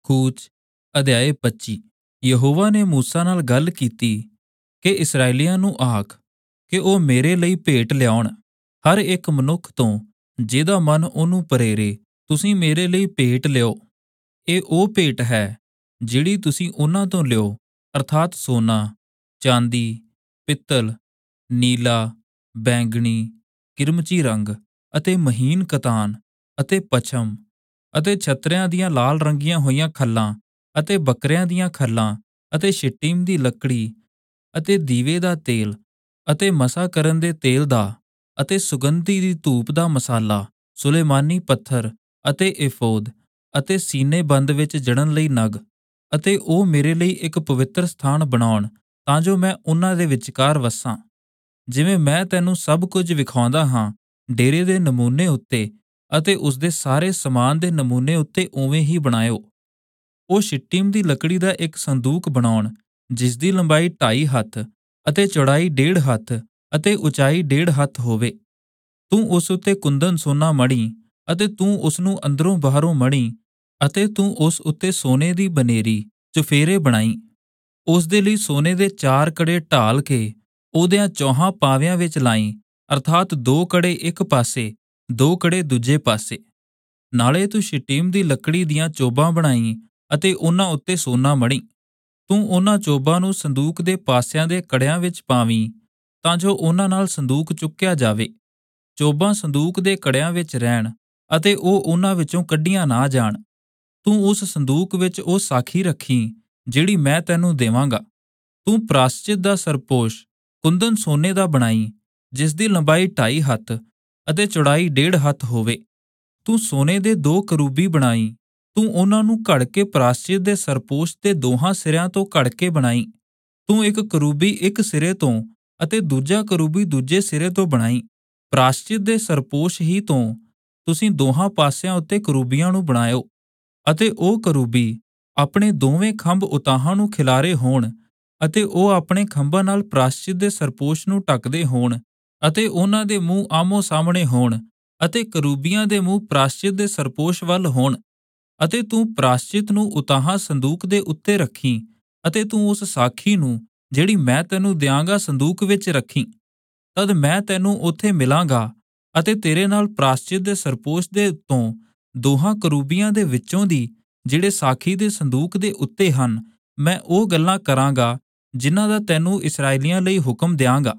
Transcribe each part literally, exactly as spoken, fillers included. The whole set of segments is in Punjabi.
ਕੂਚ ਅਧਿਆਇ ਪੱਚੀ। ਯਹੋਵਾ ਨੇ ਮੂਸਾ ਨਾਲ ਗੱਲ ਕੀਤੀ ਕਿ ਇਸਰਾਏਲੀਆਂ ਨੂੰ ਆਖ ਕਿ ਉਹ ਮੇਰੇ ਲਈ ਭੇਟ ਲਿਆਉਣ। ਹਰ ਇੱਕ ਮਨੁੱਖ ਤੋਂ ਜਿਹਦਾ ਮਨ ਉਹਨੂੰ ਪ੍ਰੇਰੇ, ਤੁਸੀਂ ਮੇਰੇ ਲਈ ਭੇਟ ਲਿਓ। ਇਹ ਉਹ ਭੇਟ ਹੈ ਜਿਹੜੀ ਤੁਸੀਂ ਉਹਨਾਂ ਤੋਂ ਲਿਓ, ਅਰਥਾਤ ਸੋਨਾ, ਚਾਂਦੀ, ਪਿੱਤਲ, ਨੀਲਾ, ਬੈਂਗਣੀ, ਕਿਰਮਚੀ ਰੰਗ ਅਤੇ ਮਹੀਨ ਕਤਾਨ ਅਤੇ ਪਛਮ ਅਤੇ ਛਤਰਿਆਂ ਦੀਆਂ ਲਾਲ ਰੰਗੀਆਂ ਹੋਈਆਂ ਖੱਲਾਂ ਅਤੇ ਬੱਕਰਿਆਂ ਦੀਆਂ ਖੱਲਾਂ ਅਤੇ ਸ਼ਿੱਟੀਮ ਦੀ ਲੱਕੜੀ ਅਤੇ ਦੀਵੇ ਦਾ ਤੇਲ ਅਤੇ ਮਸਾ ਕਰਨ ਦੇ ਤੇਲ ਦਾ ਅਤੇ ਸੁਗੰਧੀ ਦੀ ਧੂਪ ਦਾ ਮਸਾਲਾ, ਸੁਲੇਮਾਨੀ ਪੱਥਰ ਅਤੇ ਏਫੋਦ ਅਤੇ ਸੀਨੇ ਬੰਦ ਵਿੱਚ ਜੜਨ ਲਈ ਨਗ, ਅਤੇ ਉਹ ਮੇਰੇ ਲਈ ਇੱਕ ਪਵਿੱਤਰ ਸਥਾਨ ਬਣਾਉਣ ਤਾਂ ਜੋ ਮੈਂ ਉਹਨਾਂ ਦੇ ਵਿਚਕਾਰ ਵੱਸਾਂ। ਜਿਵੇਂ ਮੈਂ ਤੈਨੂੰ ਸਭ ਕੁਝ ਵਿਖਾਉਂਦਾ ਹਾਂ ਡੇਰੇ ਦੇ ਨਮੂਨੇ ਉੱਤੇ ਅਤੇ ਉਸਦੇ ਸਾਰੇ ਸਮਾਨ ਦੇ ਨਮੂਨੇ ਉੱਤੇ ਉਵੇਂ ਹੀ ਬਣਾਇਓ। ਉਹ ਸ਼ਿੱਟੀਮ ਦੀ ਲੱਕੜੀ ਦਾ ਇੱਕ ਸੰਦੂਕ ਬਣਾਉਣ ਜਿਸ ਦੀ ਲੰਬਾਈ ਢਾਈ ਹੱਥ ਅਤੇ ਚੌੜਾਈ ਡੇਢ ਹੱਥ ਅਤੇ ਉਚਾਈ ਡੇਢ ਹੱਥ ਹੋਵੇ। ਤੂੰ ਉਸ ਉੱਤੇ ਕੁੰਦਨ ਸੋਨਾ ਮੜੀ ਅਤੇ ਤੂੰ ਉਸ ਨੂੰ ਅੰਦਰੋਂ ਬਾਹਰੋਂ ਮੜੀ ਅਤੇ ਤੂੰ ਉਸ ਉੱਤੇ ਸੋਨੇ ਦੀ ਬਨੇਰੀ ਚੁਫੇਰੇ ਬਣਾਈ। ਉਸ ਦੇ ਲਈ ਸੋਨੇ ਦੇ ਚਾਰ ਕੜੇ ਢਾਲ ਕੇ ਉਹਦਿਆਂ ਚੌਹਾਂ ਪਾਵਿਆਂ ਵਿੱਚ ਲਾਈ, ਅਰਥਾਤ ਦੋ ਕੜੇ ਇੱਕ ਪਾਸੇ, ਦੋ ਕੜੇ ਦੂਜੇ ਪਾਸੇ। ਨਾਲੇ ਤੂੰ ਸ਼ਿੱਟੀਮ ਦੀ ਲੱਕੜੀ ਦੀਆਂ ਚੋਬਾਂ ਬਣਾਈ ਅਤੇ ਉਹਨਾਂ ਉੱਤੇ ਸੋਨਾ ਮੜੀ। ਤੂੰ ਉਹਨਾਂ ਚੋਬਾਂ ਨੂੰ ਸੰਦੂਕ ਦੇ ਪਾਸਿਆਂ ਦੇ ਕੜਿਆਂ ਵਿੱਚ ਪਾਵੀਂ ਤਾਂ ਜੋ ਉਹਨਾਂ ਨਾਲ ਸੰਦੂਕ ਚੁੱਕਿਆ ਜਾਵੇ। ਚੋਬਾਂ ਸੰਦੂਕ ਦੇ ਕੜਿਆਂ ਵਿੱਚ ਰਹਿਣ ਅਤੇ ਉਹ ਉਹਨਾਂ ਵਿੱਚੋਂ ਕੱਢੀਆਂ ਨਾ ਜਾਣ। ਤੂੰ ਉਸ ਸੰਦੂਕ ਵਿੱਚ ਉਹ ਸਾਖੀ ਰੱਖੀ ਜਿਹੜੀ ਮੈਂ ਤੈਨੂੰ ਦੇਵਾਂਗਾ। ਤੂੰ ਪ੍ਰਾਸ਼ਚਿਤ ਦਾ ਸਰਪੋਸ਼ ਕੁੰਦਨ ਸੋਨੇ ਦਾ ਬਣਾਈ ਜਿਸ ਦੀ ਲੰਬਾਈ ਢਾਈ ਹੱਥ ਅਤੇ ਚੌੜਾਈ ਡੇਢ ਹੱਥ ਹੋਵੇ। ਤੂੰ ਸੋਨੇ ਦੇ ਦੋ ਕਰੂਬੀ ਬਣਾਈ। ਤੂੰ ਉਹਨਾਂ ਨੂੰ ਘੜ ਕੇ ਪ੍ਰਾਸ਼ਚਿਤ ਦੇ ਸਰਪੋਸ਼ ਦੇ ਦੋਹਾਂ ਸਿਰਿਆਂ ਤੋਂ ਘੜ ਕੇ ਬਣਾਈ। ਤੂੰ ਇੱਕ ਕਰੂਬੀ ਇੱਕ ਸਿਰੇ ਤੋਂ ਅਤੇ ਦੂਜਾ ਕਰੂਬੀ ਦੂਜੇ ਸਿਰੇ ਤੋਂ ਬਣਾਈ। ਪ੍ਰਾਸ਼ਚਿਤ ਦੇ ਸਰਪੋਸ਼ ਹੀ ਤੋਂ ਤੁਸੀਂ ਦੋਹਾਂ ਪਾਸਿਆਂ ਉੱਤੇ ਕਰੂਬੀਆਂ ਨੂੰ ਬਣਾਇਓ ਅਤੇ ਉਹ ਕਰੂਬੀ ਆਪਣੇ ਦੋਵੇਂ ਖੰਭ ਉਤਾਹਾਂ ਨੂੰ ਖਿਲਾਰੇ ਹੋਣ ਅਤੇ ਉਹ ਆਪਣੇ ਖੰਭਾਂ ਨਾਲ ਪ੍ਰਾਸ਼ਚਿਤ ਦੇ ਸਰਪੋਸ਼ ਨੂੰ ਢੱਕਦੇ ਹੋਣ ਅਤੇ ਉਹਨਾਂ ਦੇ ਮੂੰਹ ਆਮੋ ਸਾਹਮਣੇ ਹੋਣ ਅਤੇ ਕਰੂਬੀਆਂ ਦੇ ਮੂੰਹ ਪ੍ਰਾਸ਼ਚਿਤ ਦੇ ਸਰਪੋਸ਼ ਵੱਲ ਹੋਣ। ਅਤੇ ਤੂੰ ਪ੍ਰਾਸ਼ਚਿਤ ਨੂੰ ਉਤਾਹਾਂ ਸੰਦੂਕ ਦੇ ਉੱਤੇ ਰੱਖੀ ਅਤੇ ਤੂੰ ਉਸ ਸਾਖੀ ਨੂੰ ਜਿਹੜੀ ਮੈਂ ਤੈਨੂੰ ਦਿਆਂਗਾ ਸੰਦੂਕ ਵਿੱਚ ਰੱਖੀ। ਤਦ ਮੈਂ ਤੈਨੂੰ ਉੱਥੇ ਮਿਲਾਂਗਾ ਅਤੇ ਤੇਰੇ ਨਾਲ ਪ੍ਰਾਸ਼ਚਿਤ ਦੇ ਸਰਪੋਸ਼ ਦੇ ਉੱਤੋਂ ਦੋਹਾਂ ਕਰੂਬੀਆਂ ਦੇ ਵਿੱਚੋਂ ਦੀ ਜਿਹੜੇ ਸਾਖੀ ਦੇ ਸੰਦੂਕ ਦੇ ਉੱਤੇ ਹਨ, ਮੈਂ ਉਹ ਗੱਲਾਂ ਕਰਾਂਗਾ ਜਿਨ੍ਹਾਂ ਦਾ ਤੈਨੂੰ ਇਸਰਾਏਲੀਆਂ ਲਈ ਹੁਕਮ ਦਿਆਂਗਾ।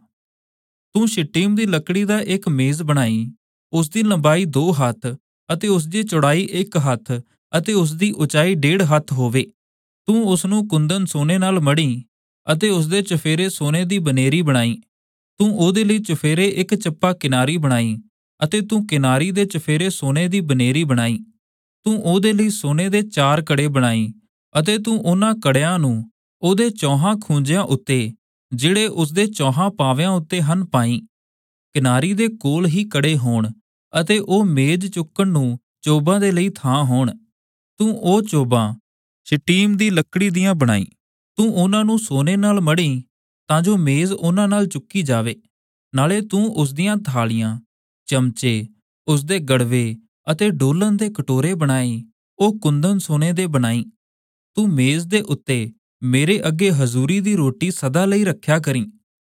ਤੂੰ ਸ਼ਿੱਟੀਮ ਦੀ ਲੱਕੜੀ ਦਾ ਇੱਕ ਮੇਜ਼ ਬਣਾਈ, ਉਸ ਦੀ ਲੰਬਾਈ ਦੋ ਹੱਥ ਅਤੇ ਉਸ ਦੀ ਚੌੜਾਈ ਇੱਕ ਹੱਥ ਅਤੇ ਉਸ ਦੀ ਉਚਾਈ ਡੇਢ ਹੱਥ ਹੋਵੇ। ਤੂੰ ਉਸ ਨੂੰ ਕੁੰਦਨ ਸੋਨੇ ਨਾਲ ਮੜੀ ਅਤੇ ਉਸ ਦੇ ਚੁਫੇਰੇ ਸੋਨੇ ਦੀ ਬਨੇਰੀ ਬਣਾਈ। ਤੂੰ ਉਹਦੇ ਲਈ ਚੁਫੇਰੇ ਇੱਕ ਚੱਪਾ ਕਿਨਾਰੀ ਬਣਾਈ ਅਤੇ ਤੂੰ ਕਿਨਾਰੀ ਦੇ ਚੁਫੇਰੇ ਸੋਨੇ ਦੀ ਬਨੇਰੀ ਬਣਾਈ। ਤੂੰ ਉਹਦੇ ਲਈ ਸੋਨੇ ਦੇ ਚਾਰ ਕੜੇ ਬਣਾਈ ਅਤੇ ਤੂੰ ਉਹਨਾਂ ਕੜਿਆਂ ਨੂੰ ਉਹਦੇ ਚੌਹਾਂ ਖੂੰਜਿਆਂ ਉੱਤੇ ਜਿਹੜੇ ਉਸਦੇ ਚੌਹਾਂ ਪਾਵਿਆਂ ਉੱਤੇ ਹਨ ਪਾਈ। ਕਿਨਾਰੀ ਦੇ ਕੋਲ ਹੀ ਕੜੇ ਹੋਣ ਅਤੇ ਉਹ ਮੇਜ਼ ਚੁੱਕਣ ਨੂੰ ਚੋਬਾਂ ਦੇ ਲਈ ਥਾਂ ਹੋਣ। ਤੂੰ ਉਹ ਚੋਬਾਂ ਸ਼ਿੱਟੀਮ ਦੀ ਲੱਕੜੀ ਦੀਆਂ ਬਣਾਈ। ਤੂੰ ਉਹਨਾਂ ਨੂੰ ਸੋਨੇ ਨਾਲ ਮੜੀ ਤਾਂ ਜੋ ਮੇਜ਼ ਉਹਨਾਂ ਨਾਲ ਚੁੱਕੀ ਜਾਵੇ। ਨਾਲੇ ਤੂੰ ਉਸ ਦੀਆਂ ਥਾਲੀਆਂ, ਚਮਚੇ, ਉਸਦੇ ਗੜਵੇ ਅਤੇ ਡੋਲਣ ਦੇ ਕਟੋਰੇ ਬਣਾਏ, ਉਹ ਕੁੰਦਨ ਸੋਨੇ ਦੇ ਬਣਾਈ। ਤੂੰ ਮੇਜ਼ ਦੇ ਉੱਤੇ ਮੇਰੇ ਅੱਗੇ ਹਜ਼ੂਰੀ ਦੀ ਰੋਟੀ ਸਦਾ ਲਈ ਰੱਖਿਆ ਕਰੀਂ।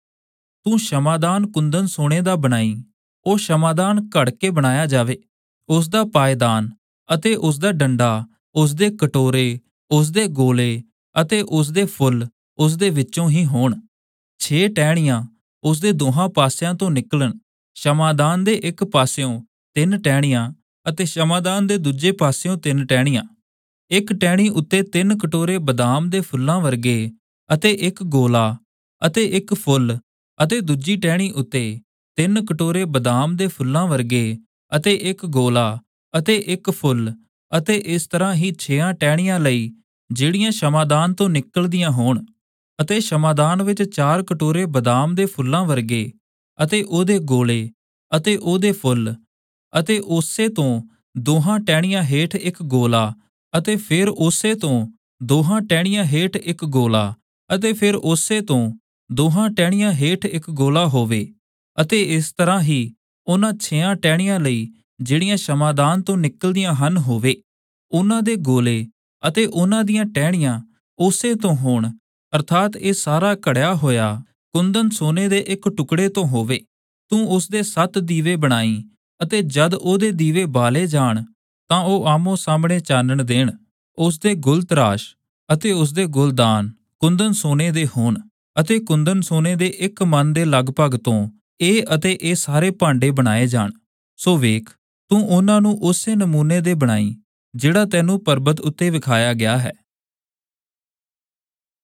ਤੂੰ ਸ਼ਮਾਦਾਨ ਕੁੰਦਨ ਸੋਨੇ ਦਾ ਬਣਾਈ, ਉਹ ਸ਼ਮਾਦਾਨ ਘੜ ਕੇ ਬਣਾਇਆ ਜਾਵੇ। ਉਸ ਦਾ ਪਾਇਦਾਨ ਅਤੇ ਉਸ ਦਾ ਡੰਡਾ, ਉਸ ਦੇ ਕਟੋਰੇ, ਉਸ ਦੇ ਗੋਲੇ ਅਤੇ ਉਸ ਦੇ ਫੁੱਲ ਉਸ ਦੇ ਵਿੱਚੋਂ ਹੀ ਹੋਣ। ਛੇ ਟਹਿਣੀਆਂ ਉਸ ਦੇ ਦੋਹਾਂ ਪਾਸਿਆਂ ਤੋਂ ਨਿਕਲਣ, ਸ਼ਮਾਦਾਨ ਦੇ ਇੱਕ ਪਾਸਿਓਂ ਤਿੰਨ ਟਹਿਣੀਆਂ ਅਤੇ ਸ਼ਮਾਦਾਨ ਦੇ ਦੂਜੇ ਪਾਸਿਓਂ ਤਿੰਨ ਟਹਿਣੀਆਂ। ਇੱਕ ਟਹਿਣੀ ਉੱਤੇ ਤਿੰਨ ਕਟੋਰੇ ਬਦਾਮ ਦੇ ਫੁੱਲਾਂ ਵਰਗੇ ਅਤੇ ਇੱਕ ਗੋਲਾ ਅਤੇ ਇੱਕ ਫੁੱਲ, ਅਤੇ ਦੂਜੀ ਟਹਿਣੀ ਉੱਤੇ ਤਿੰਨ ਕਟੋਰੇ ਬਦਾਮ ਦੇ ਫੁੱਲਾਂ ਵਰਗੇ ਅਤੇ ਇੱਕ ਗੋਲਾ ਅਤੇ ਇੱਕ ਫੁੱਲ, ਅਤੇ ਇਸ ਤਰ੍ਹਾਂ ਹੀ ਛੇਆਂ ਟਹਿਣੀਆਂ ਲਈ ਜਿਹੜੀਆਂ ਸ਼ਮਾਦਾਨ ਤੋਂ ਨਿਕਲਦੀਆਂ ਹੋਣ। ਅਤੇ ਸ਼ਮਾਦਾਨ ਵਿੱਚ ਚਾਰ ਕਟੋਰੇ ਬਦਾਮ ਦੇ ਫੁੱਲਾਂ ਵਰਗੇ ਅਤੇ ਉਹਦੇ ਗੋਲੇ ਅਤੇ ਉਹਦੇ ਫੁੱਲ, ਅਤੇ ਉਸੇ ਤੋਂ ਦੋਹਾਂ ਟਹਿਣੀਆਂ ਹੇਠ ਇੱਕ ਗੋਲਾ, ਅਤੇ ਫਿਰ ਉਸੇ ਤੋਂ ਦੋਹਾਂ ਟਹਿਣੀਆਂ ਹੇਠ ਇੱਕ ਗੋਲਾ, ਅਤੇ ਫਿਰ ਉਸੇ ਤੋਂ ਦੋਹਾਂ ਟਹਿਣੀਆਂ ਹੇਠ ਇੱਕ ਗੋਲਾ ਹੋਵੇ। ਅਤੇ ਇਸ ਤਰ੍ਹਾਂ ਹੀ ਉਹਨਾਂ ਛੇਆਂ ਟਹਿਣੀਆਂ ਲਈ ਜਿਹੜੀਆਂ ਸ਼ਮਾਦਾਨ ਤੋਂ ਨਿਕਲਦੀਆਂ ਹਨ ਹੋਵੇ। ਉਹਨਾਂ ਦੇ ਗੋਲੇ ਅਤੇ ਉਹਨਾਂ ਦੀਆਂ ਟਹਿਣੀਆਂ ਉਸੇ ਤੋਂ ਹੋਣ, ਅਰਥਾਤ ਇਹ ਸਾਰਾ ਘੜਿਆ ਹੋਇਆ ਕੁੰਦਨ ਸੋਨੇ ਦੇ ਇੱਕ ਟੁਕੜੇ ਤੋਂ ਹੋਵੇ। ਤੂੰ ਉਸ ਦੇ ਸੱਤ ਦੀਵੇ ਬਣਾਈ ਅਤੇ ਜਦ ਉਹਦੇ ਦੀਵੇ ਬਾਲੇ ਜਾਣ ਤਾਂ ਉਹ ਆਮੋ ਸਾਹਮਣੇ ਚਾਨਣ ਦੇਣ। ਉਸ ਦੇ ਗੁਲ ਤਰਾਸ਼ ਅਤੇ ਉਸ ਦੇ ਗੁਲਦਾਨ ਕੁੰਦਨ ਸੋਨੇ ਦੇ ਹੋਣ ਅਤੇ ਕੁੰਦਨ ਸੋਨੇ ਦੇ ਇੱਕ ਮਣ ਦੇ ਲਗਭਗ ਤੋਂ ਇਹ ਅਤੇ ਇਹ ਸਾਰੇ ਭਾਂਡੇ ਬਣਾਏ ਜਾਣ। ਸੋ ਵੇਖ, ਤੂੰ ਉਹਨਾਂ ਨੂੰ ਉਸੇ ਨਮੂਨੇ ਦੇ ਬਣਾਈ ਜਿਹੜਾ ਤੈਨੂੰ ਪਰਬਤ ਉੱਤੇ ਵਿਖਾਇਆ ਗਿਆ ਹੈ।